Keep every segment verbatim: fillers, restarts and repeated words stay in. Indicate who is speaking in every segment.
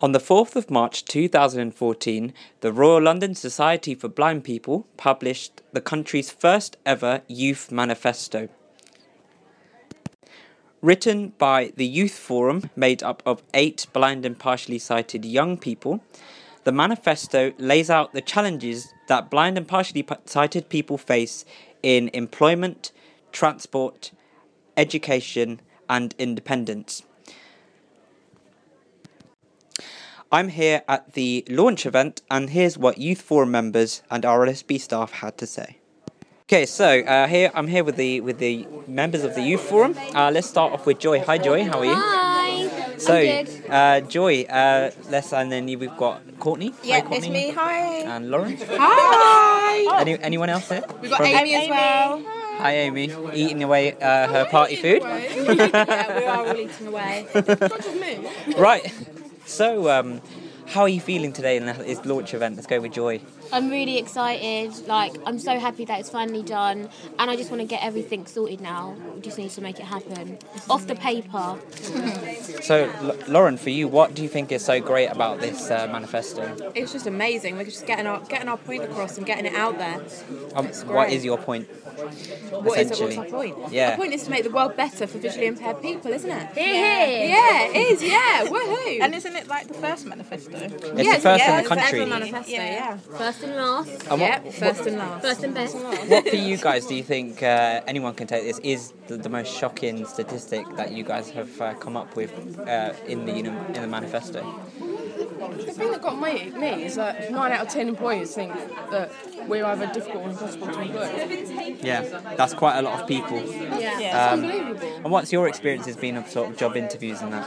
Speaker 1: On the fourth of March two thousand fourteen, the Royal London Society for Blind People published the country's first ever youth manifesto. Written by the Youth Forum, made up of eight blind and partially sighted young people, the manifesto lays out the challenges that blind and partially sighted people face in employment, transport, education, and independence. I'm here at the launch event, and here's what Youth Forum members and R L S B staff had to say. Okay, so uh, here I'm here with the with the members of the Youth Forum. Uh, let's start off with Joy. Hi, Joy. How are you?
Speaker 2: Hi.
Speaker 1: So,
Speaker 2: I'm good.
Speaker 1: Uh, Joy. Uh, let's and then we've got Courtney.
Speaker 3: Yeah,
Speaker 1: Hi, Courtney.
Speaker 3: it's me. Hi.
Speaker 1: And Lauren.
Speaker 3: Hi.
Speaker 1: Any anyone else here?
Speaker 3: We've got
Speaker 1: From-
Speaker 3: Amy as well.
Speaker 1: Hi, Amy. Eating away uh, her party food.
Speaker 3: Yeah, we are all eating away.
Speaker 1: Right. So, um, how are you feeling today in this launch event? Let's go with Joy.
Speaker 2: I'm really excited. Like, I'm so happy that it's finally done, and I just want to get everything sorted now. We just need to make it happen off the paper.
Speaker 1: So, L- Lauren, for you, what do you think is so great about this uh, manifesto?
Speaker 3: It's just amazing. We're just getting our getting our point across and getting it out there.
Speaker 1: Um,
Speaker 3: It's
Speaker 1: what
Speaker 3: great.
Speaker 1: is your point?
Speaker 3: What is it?
Speaker 1: essentially?
Speaker 3: What's our point?
Speaker 1: Yeah.
Speaker 3: Our point is to make the world better for visually impaired people, isn't it?
Speaker 2: Here, here.
Speaker 3: Yeah, it is. Yeah, woohoo!
Speaker 4: And isn't it like the first manifesto?
Speaker 1: It's
Speaker 3: Yes,
Speaker 1: the first
Speaker 3: yeah,
Speaker 1: in the
Speaker 3: it's
Speaker 1: country.
Speaker 3: ever manifesto,
Speaker 4: Yeah.
Speaker 3: yeah.
Speaker 2: First and last.
Speaker 1: And
Speaker 3: Yeah,
Speaker 1: what,
Speaker 3: first and last.
Speaker 2: First and best.
Speaker 1: what for you guys do you think uh, anyone can take this is the, the most shocking statistic that you guys have uh, come up with uh, in the in the manifesto?
Speaker 5: The thing that got me, me is that nine out of ten employers think that we're either difficult or impossible to employ.
Speaker 1: Yeah, that's quite a lot of people.
Speaker 2: Yeah.
Speaker 4: Yeah.
Speaker 1: Um,
Speaker 5: Unbelievable.
Speaker 1: and what's your experiences been of sort of job interviews and that?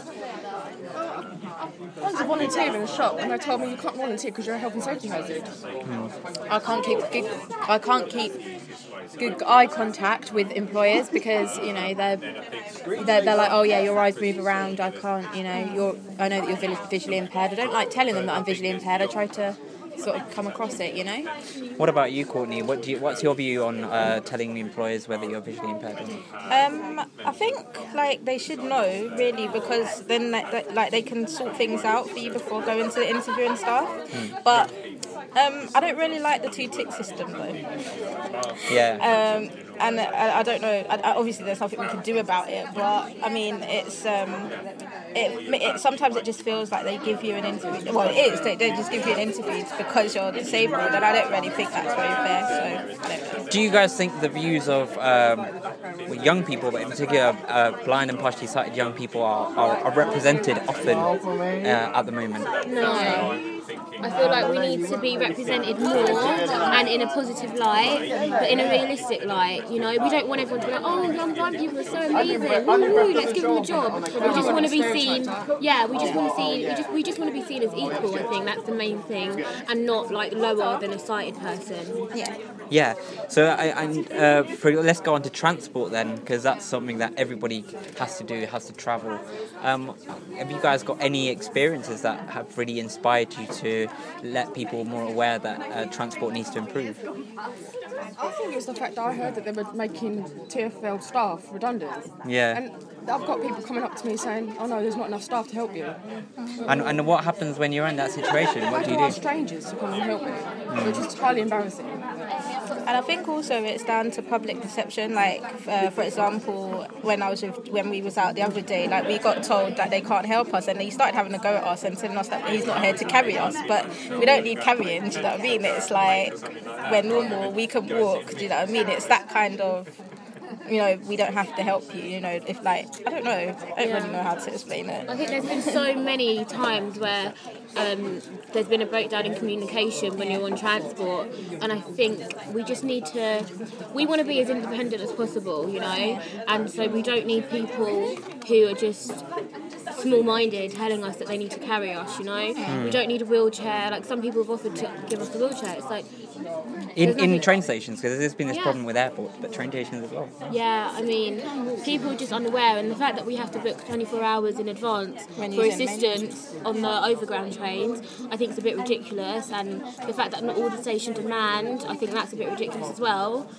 Speaker 5: I was a volunteer in a shop, and they told me you can't volunteer because you're a health and safety hazard.
Speaker 3: I can't keep good, I can't keep good eye contact with employers because you know they're, they're they're like, oh yeah, your eyes move around. I can't, you know, you're I know that you're vi- visually impaired. I don't like telling them that I'm visually impaired. I try to sort of come across it, you know.
Speaker 1: What about you, Courtney? What do you, what's your view on uh, telling employers whether you're visually impaired or not?
Speaker 4: Um, I think like they should know really because then like, like like, they can sort things out for you before going to the interview and stuff. But um, I don't really like the two tick system though.
Speaker 1: Yeah.
Speaker 4: Um, and I, I don't know. I, I, obviously, there's nothing we can do about it. But I mean, it's um, it, it. Sometimes it just feels like they give you an interview. Well, it is. They, they just give you an interview because you're disabled, and I don't really think that's very fair. So I don't know.
Speaker 1: Do you guys think the views of um, well, young people, but in particular uh, blind and partially sighted young people, are, are, are represented often uh, at the moment?
Speaker 2: No. I feel like we need to be represented more and in a positive light, but in a realistic light. You know, we don't want everyone to be like, oh, young blind people are so amazing. Woo, woo, let's give them a job. We just want to be seen. Yeah, we just want to see. We just we just want to be seen as equal. I think that's the main thing, and not like lower than a sighted person.
Speaker 4: Yeah.
Speaker 1: Yeah. So I, and uh, for, let's go on to transport then, because that's something that everybody has to do, has to travel. Um, have you guys got any experiences that have really inspired you to let people more aware that uh, transport needs to improve?
Speaker 5: I think it's the fact that I heard that they were making T F L staff redundant.
Speaker 1: Yeah.
Speaker 5: And I've got people coming up to me saying, oh no, there's not enough staff to help you.
Speaker 1: And, and what happens when you're in that situation? What do you
Speaker 5: People are
Speaker 1: do?
Speaker 5: strangers to come and help me, which is highly embarrassing.
Speaker 4: And I think also it's down to public perception. Like, uh, for example, when I was with, when we was out the other day, like we got told that they can't help us, and they started having a go at us and telling us that he's not here to carry us. But we don't need carrying. Do you know what I mean? It's like we're normal. We can walk. Do you know what I mean? It's that kind of. You know, we don't have to help you. You know, if like I don't know, I don't really know how to explain it.
Speaker 2: I think there's been so many times where um, there's been a breakdown in communication when you're on transport, and I think we just need to, we want to be as independent as possible, you know, and so we don't need people who are just small-minded telling us that they need to carry us, you know. Mm. We don't need a wheelchair. Like some people have offered to give us a wheelchair. It's like
Speaker 1: In,
Speaker 2: nothing-
Speaker 1: in train stations, because there's been this
Speaker 2: Yeah.
Speaker 1: problem with airports, but train stations as well.
Speaker 2: Yeah, I mean, people are just unaware, and the fact that we have to book twenty-four hours in advance
Speaker 4: When
Speaker 2: for
Speaker 4: using
Speaker 2: assistance on the overground trains, I think it's a bit ridiculous, and the fact that not all the stations demand, I think that's a bit ridiculous as well.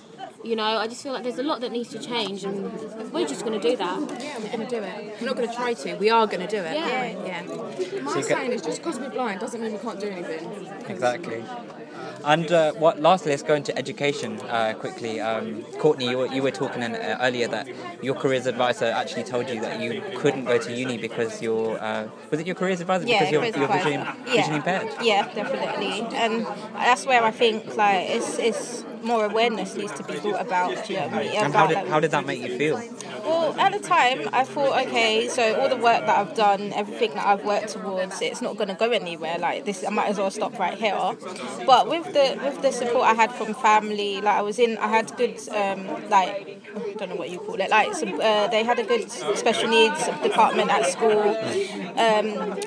Speaker 2: You know, I just feel like there's a lot that needs to change, and we're just going to do that.
Speaker 3: Yeah, we're going to do it. We're not going to try to. We are going to do it.
Speaker 2: Yeah.
Speaker 3: Yeah.
Speaker 5: My saying is just because we're blind doesn't mean we can't do anything.
Speaker 1: Exactly. And uh, what? Lastly, let's go into education uh, quickly. Um, Courtney, you were, you were talking in, uh, earlier that your careers advisor actually told you that you couldn't go to uni because you're. Uh, was it your careers advisor?
Speaker 4: Yeah,
Speaker 1: because you're,
Speaker 4: careers
Speaker 1: you're visually,
Speaker 4: advisor.
Speaker 1: visually
Speaker 4: Yeah.
Speaker 1: impaired.
Speaker 4: Yeah, definitely, and that's where I think like it's, it's more awareness needs to be thought about. Do you know what I mean?
Speaker 1: And
Speaker 4: About,
Speaker 1: how did
Speaker 4: like,
Speaker 1: how did that make you feel?
Speaker 4: Well, at the time, I thought, okay, so all the work that I've done, everything that I've worked towards, it's not going to go anywhere. Like this, I might as well stop right here. But with the with the support I had from family, like I was in, I had good, um, like I don't know what you call it, like some, uh, they had a good special needs department at school. Um,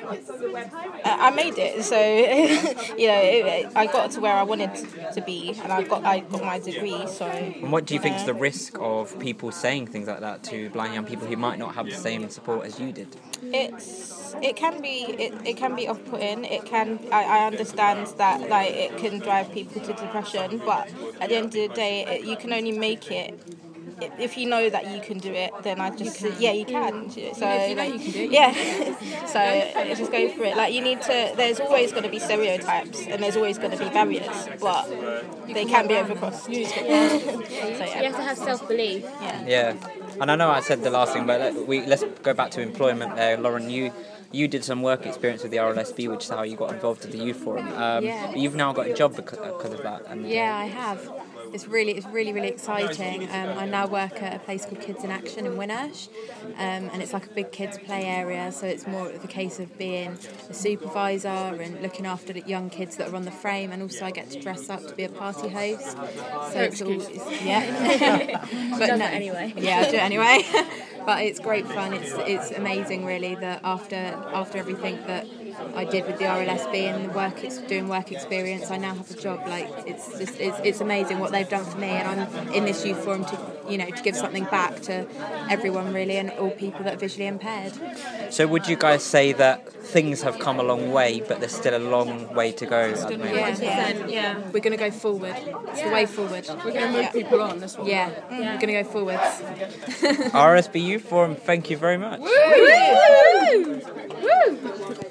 Speaker 4: I made it, so you know, it, I got to where I wanted to be, and I got I got my degree. So.
Speaker 1: And what do you think is the risk of people saying things like that to blind young people who might not have the same support as you did?
Speaker 4: It's it can be it, it can be off-putting. It can I, I understand that like it can drive people to depression, but at the end of the day, it, you can only make it. If you know that you can do it, then I just yeah you can. So
Speaker 3: Yeah, if you know
Speaker 4: like,
Speaker 3: you can do it,
Speaker 4: yeah, so just go for it. Like you need to. There's always going to be stereotypes and there's always going to be barriers, but they can be overcrossed. so
Speaker 2: You
Speaker 4: yeah,
Speaker 2: have to have self-belief.
Speaker 4: yeah.
Speaker 1: Yeah, and I know I said the last thing, but let, we let's go back to employment there. Lauren, you you did some work experience with the R L S B, which is how you got involved with the youth forum. Um,
Speaker 3: Yeah.
Speaker 1: but you've now got a job because, because of that. And
Speaker 3: Yeah, I have. It's really, it's really, really exciting. Um, I now work at a place called Kids in Action in Winnersh, um, and it's like a big kids play area. So it's more of a case of being a supervisor and looking after the young kids that are on the frame, and also I get to dress up to be a party host. So it's all, it's, yeah. but
Speaker 2: Does
Speaker 3: no,
Speaker 2: it anyway.
Speaker 3: Yeah, I do it anyway. But it's great fun. It's it's amazing, really, that after after everything that I did with the R L S B and the work it's doing work experience, I now have a job. Like it's just it's, it's amazing what they've done for me, and I'm in this youth forum to you know to give something back to everyone really, and all people that are visually impaired.
Speaker 1: So would you guys say that things have come a long way, but there's still a long way to go at the moment?
Speaker 3: Yeah,
Speaker 2: Yeah. yeah.
Speaker 3: we're going to go forward. It's the way forward.
Speaker 5: We're going to move people on. That's what we're
Speaker 3: Yeah, we're going to go forwards.
Speaker 1: R S B Youth Forum, thank you very much.
Speaker 3: Woo! Woo!